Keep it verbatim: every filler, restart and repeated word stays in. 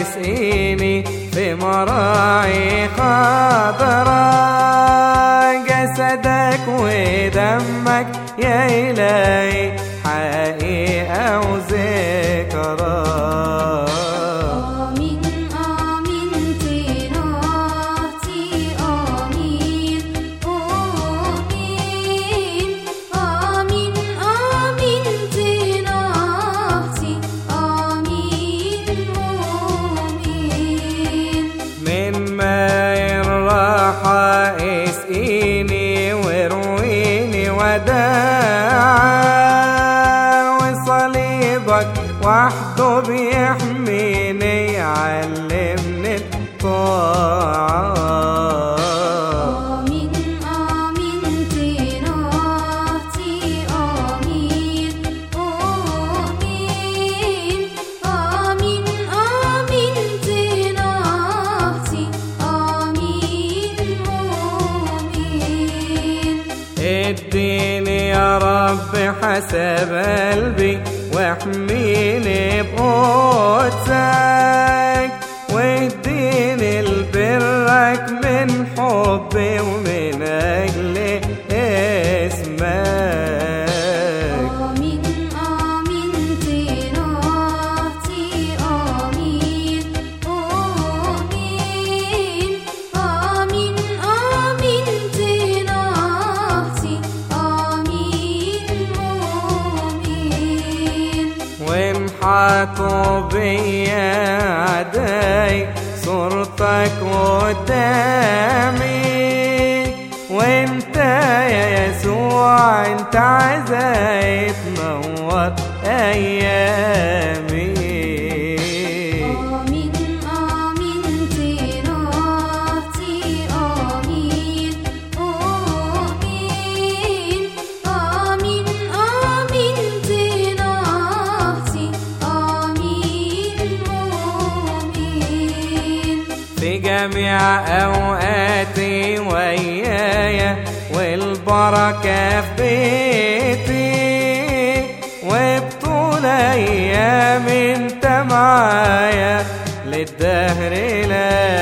يسقيني في مراعي خضراء، جسدك ودمك يا إلهي حقيقة وذكرى. اسقيني ورويني وداعا، وصليبك وحده بيحميني يعلمني الطاعة. اديني يا رب حسب قلبي واحميني بقدسك، واديني لبرك من حبي ومن اجل اسمك. وامحطوا بيا عداي صورتك قدامي، وانت يا يسوع انت عزاي تنور ايامي. في جميع أوقاتي ويايا والبركة في بيتي، وبطول أيام انت معايا للدهر لا